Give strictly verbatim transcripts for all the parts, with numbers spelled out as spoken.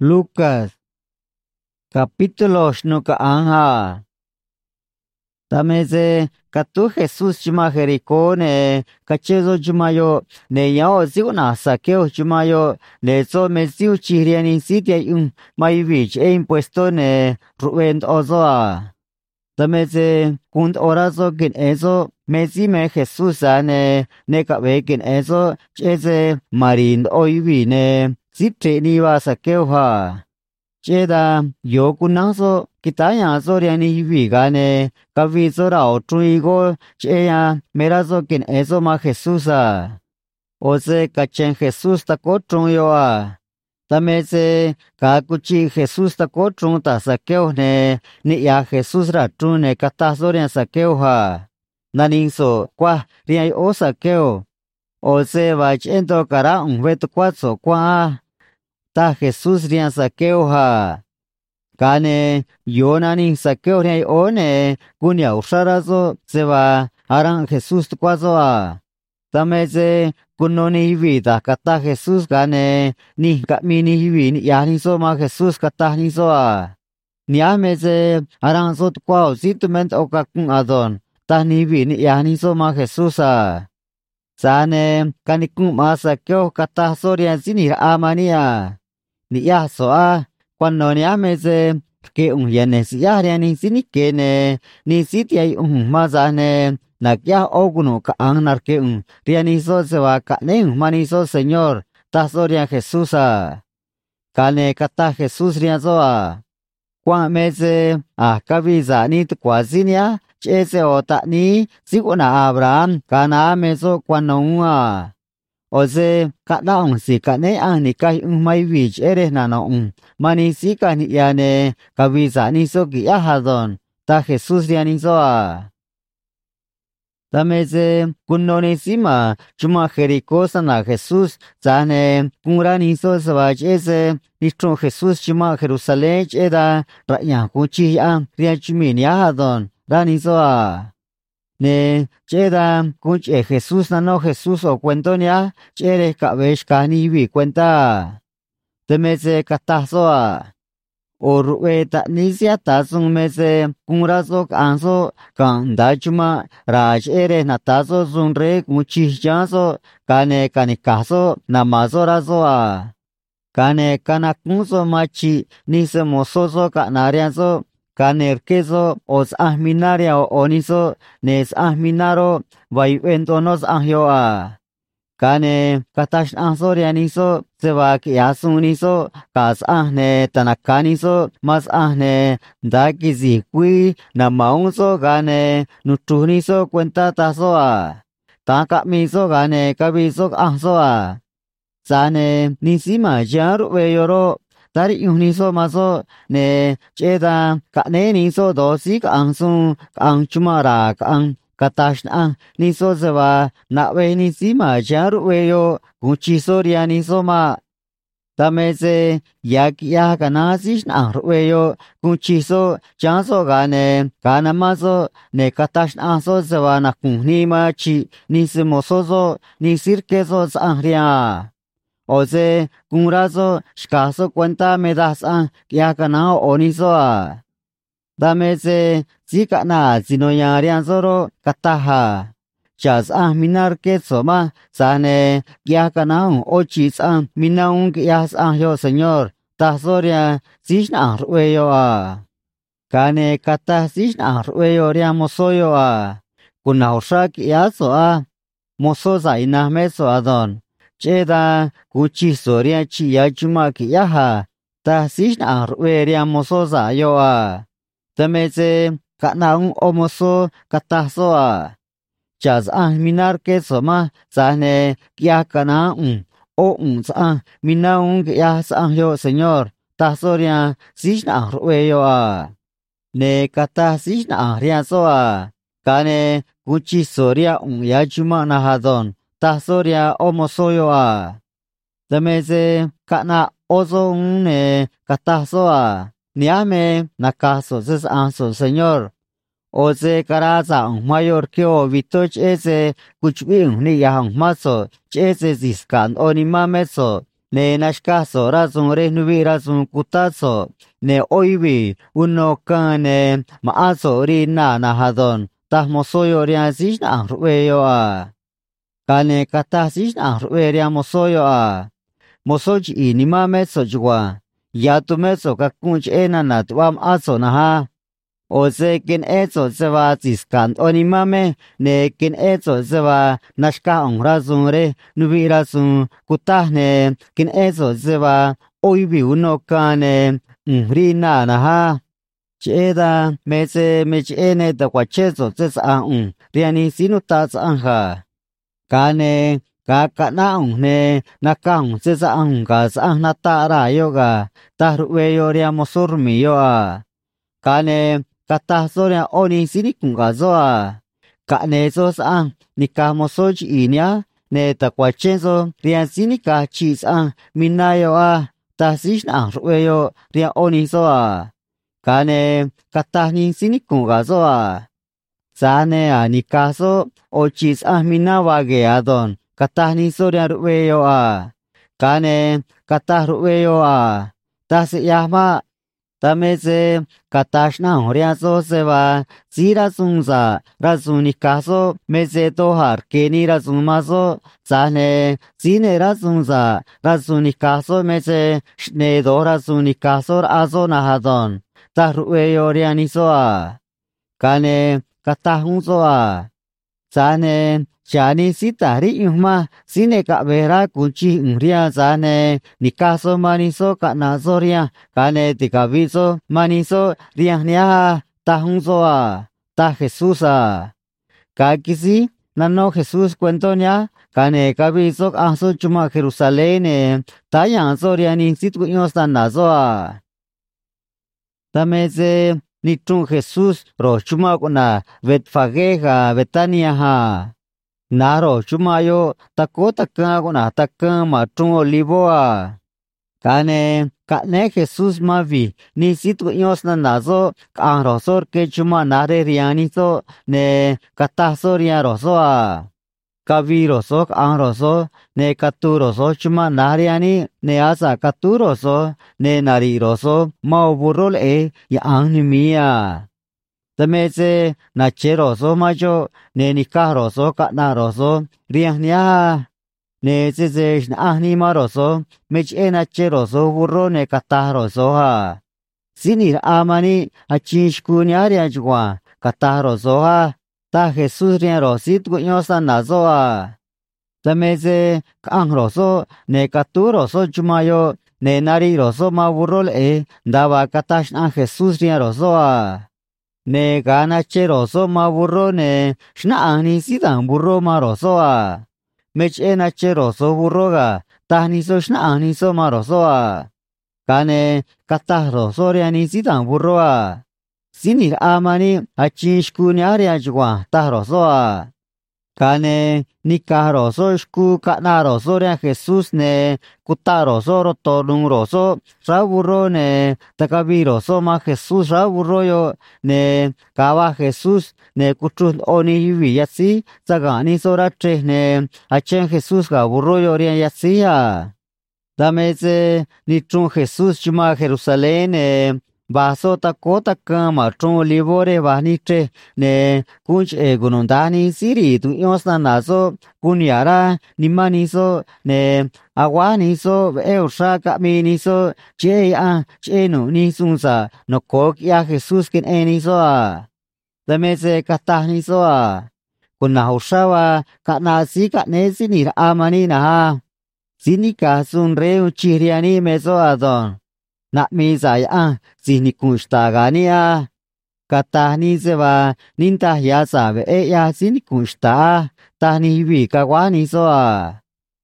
Lucas, capítulo shnuka anja. Tameze katu Jesús chuma Jericó ne kachezo chumayo ne yao ziu na sakeo chumayo ne zo meziu chiriani sitia un maivich e impuesto ne ruend ozoa. Tameze kund orazo kin ezo mezi me Jesús ne ne kabe kin ezo cheze marin oivi ne zipte niwa sakeo ha. Cheda yo kunazo kitaya zoriani hivigane kavizo rao truigo cheya merazo kin eso ma Jesusa. Ose kachen Jesus tako trunyoa. Tameze kakuchi Jesus tako trun ta sakeo ne ni ya Jesus ra trun ne kata zorian sakeo ha. Naninso kwa riai o sakeo. Ose vachento kara un veto kwatso kwa. Ta Jesús rian sakeo ha. Kane yonani sakeo rian one kunya usharazo seba aran Jesús tukwazo a. Tameze kunoni hivi ta kata Jesús kane ni kamini hivi ni yani so ma Jesús kata ni so a. Ni ameze aran so tukwao situment okakun adon ta ni hivi ni yani so ma Jesús a. Sane kanikun ma sakeo kata so rian sinir amania. Ni ya soa cuando ni ameze que un yanes ya ni sini que ne ni sitia un mazane na ya oguno ka anar que un rianizo se va ka ne manizo señor ta soria Jesús a kane kata Jesús riazoa kwa meze a kaviza ni tu kwazinia chese ota ni siguna Abraham kana mezo kwanonga. Ose kadang si kane ang ni kay um may wich ere na noong mani si kani yane kabisa ni so ki ahadon ta Jesus yani so a. Tameze kunoni sima chuma Jericó sana Jesus zane kunrani so sabach ese nitro Jesus chuma Jerusalem eda raya kuchi ang ria chumi ni ahadon rani so a. Ne cheda kuche Jesús na no Jesús o cuento nia chere kabesh kani vi cuenta temeze katazoa o rueta nisia tasung meze kunrazo anso kan dachuma raj ere natazo zunre kuchichazo kane kanikazo namazo razoa kane kanakunzo machi nise mosozo kanariazo kanerkezo os ahminaria o onizo nes ahminaro vaiventonos ahioa. Kane katash ahzorianizo sebak yasunizo kas ahne tanakanizo mas ahne dakizi kui namaunzo gane nutunizo cuenta tazoa. Takamizo gane kabizo ahzoa. Sane nisima jaru veyoro Tari uniso maso ne cheda ka ne niso dosi ka angsun ka ang chumara ka ang katash na niso sewa na we nisima jaru weyo kuchiso ria niso ma tameze yak ya ka nasish na weyo kuchiso chanso ga ne kana maso ne katash na so sewa na kunni ma chi nisimo sozo nisirkeso sa ria. Ose kunrazo shkaso cuenta me das a ya kana onizo a. Dameze zika na zinoyarian zoro kataha. Chas a minar que soma sane ya kana ochis a minaung yas a yo señor. Tazoria zishna rueyo a. Kane kata zishna rueyo ria mosoyo a. Kuna oshak yaso a. Mosoza ina meso adon. Cheda kuchi soria chi ya chuma ki yaha ta sishna rueria mosoza yo a tameze kana un omoso kataso a chaz a minar ke soma sane ya kana un o un sa mina un ya sa yo señor ta soria sishna rueyo a ne kata sishna ria so a kane kuchi soria un ya chuma na hadon Tasoria omosoyo a. Tameze kana ozo ne katasoa. Niame nakaso zes anso señor. Oze karaza un mayor kio vitoch ese kuchwing ni yang maso chese ziskan onimameso. ne nashkaso razon re nubi razon kutaso ne oibi uno kan ne maaso ri na na hadon ta mosoyo ria sish na rueyo a kane kata sish na rueria mosoyo a mosoji ini mame so jwa ya tu meso ka kunch ena na tuam aso na ha o se kin ezo se va tiskan oni mame ne kin ezo se va nashka on razon re nubi razon kutah ne kin ezo se va oibi uno kane ri na na ha cheda mese mechene da kwachezo se sa un riani sinu ta sa ha kane ka ka na un ne na ka un se sa un ka sa na ta ra yo ga ta ruwe yo ria mosur mi yo a kane kata soria oni sini kunga zo a ka ne zo sa ni ka moso chi inya ne ta kwachenzo rian sini ka chi sa minayo a ta sish na ruwe yo ria oni zo a kane kata ni sini kunga zo a sane a ni ka so o chi sa minawa ge adon kata ni soria ruwe yo a kane kata ruwe yo a ta se yama tameze katashna horia so se va sira sunza razuni kaso meze to har keni razuma so sane sine razunza razuni kaso meze shne do razuni kaso azo na hadon ta ruwe yoria ni so a kane katahun so a sane chani sitari yuma sine ka vera kunchi ngria zane nikaso maniso ka nazoria kane tikaviso maniso riahnia tahunzo a ta Jesús a ka kisi nano Jesús cuentonia kane kaviso aso chuma Jerusalén ta yanzoria ni situ yosta nazo a tameze ni tun Jesús ro chuma kuna Betfageja Betania ha naro chumayo tako taka kuna taka matun olivoa kane kane Jesús mavi ni situ yos na nazo kan rosor ke chuma nare riani so ne katasoria rosoa kavi roso kan roso ne katu roso chuma nariani ne asa katu roso ne nari roso mau burol e ya animia tameze nacheroso mayo ne nikaroso kanaroso riahnia ne zeze animaroso meche nacheroso burro ne kataroso ha sinir amani achishkuniaria jwa kataroso ha ta Jesús riarosit guñosa nazoa tameze kanroso ne katuroso chumayo ne nariroso ma burro e daba katash a Jesús riaroso a ne gana cheroso ma burro ne shna ani sidan burro ma roso a meche na cheroso burro ga tani so shna ani so ma roso a kane kata roso re ani sidan burro a sinir amani achishkuni aria jwa ta roso a kane nikaroso shku kana roso re Jesús ne kutaroso rotonun roso raburro ne takaviroso ma Jesús raburro yo ne kava Jesús ne kuchul oni hivi yasi sagani sora tre ne achen Jesús ga burro yo ria yasi ya dameze ni chun Jesús chuma Jerusalén ne baso tako takama tron livore vani tre ne kunch e gunondani siri tu yosna naso kunyara nimani so ne awani so eusha kamini so che a che no ni sunsa no kok ya Jesús ken eni so a dameze katani so a kunna ushawa kana si kane sinir amani na sinika sun reu chiriani meso adon na mi sai a sini kunstagania katani se va ninta ya sabe e ya sini kunsta tani vi kawani so a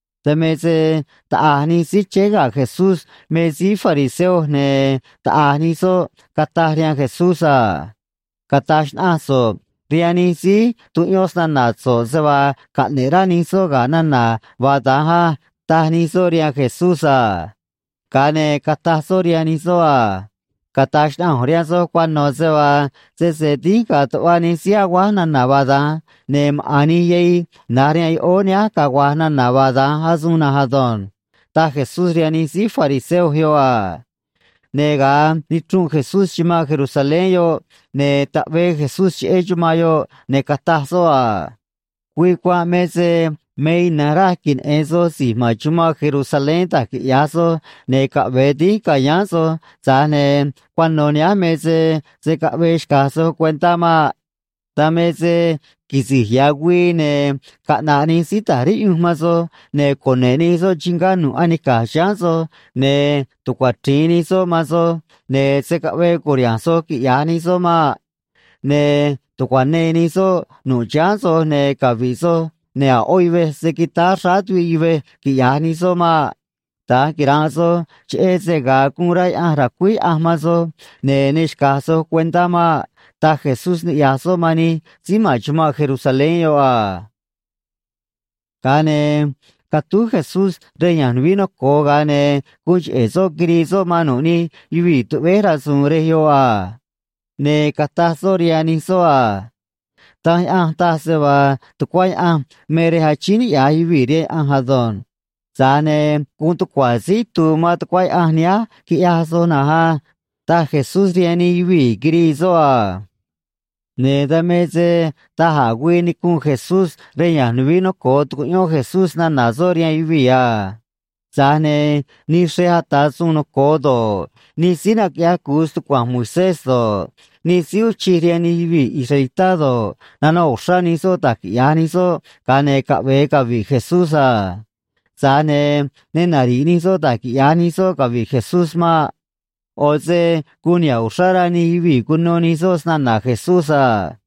temese ta ani si chega Jesús me si fariseo ne ta ani so kataria Jesús a katash aso riani si tu yos na na so se va kanera ni so gana na va da tani so ria Jesús a kane kata soria ni soa katash na horia so kwano se va se se di ka to ani sia wa na navada nem ani ye naria onia ka wa na navada hazuna hadon ta Jesús riani si fariseo yo à nega ni trung Jesús chima Jerusalén yo ne ta ve Jesús che chuma yo ne kata so à quy qua meze mei nara kin eso si ma chuma Jerusalén ta ki yaso ne ka ve di ka yaso za ne cuando ne meze se ka ve caso cuenta ma ta meze kisi yagui ne ka na ni si tari umaso ne kone ni so chinganu ani ka shaso ne tu kwatini so maso ne se ka ve koreaso ki yani so ma ne tu kwane ni so nu chanso ne ka viso ne a oive se kita ratu ive ki yani so ma ta kiraso che se ga kurai a rakui ahmaso ne nishkaso cuenta ma ta Jesús ni yaso mani sima chuma Jerusalén yo a kane katu Jesús reyan vino ko gane kuch eso griso mano ni yuvi tu vera sun re yo a ne kata soriani so a ta a ta se va tu kwai a mere hachini ya yuvi re a hadon zane kun tu kwasi tu ma tu kwai a nia ki ya so na ha ta Jesús riani yuvi griso a ne dameze ta hagui ni kun Jesús reyan vino ko tu yo Jesús na nazoria yuvi a zane ni se hata suno kodo ni sina ya gusto kwa Moisés do ni siu chiria ni vi israelitado na no shani so tak ya ni so kane ka ve ka vi Jesús a zane ne nari ni so tak ya ni so ka vi Jesús ma oze kunya ushara ni vi kuno ni so na na Jesús a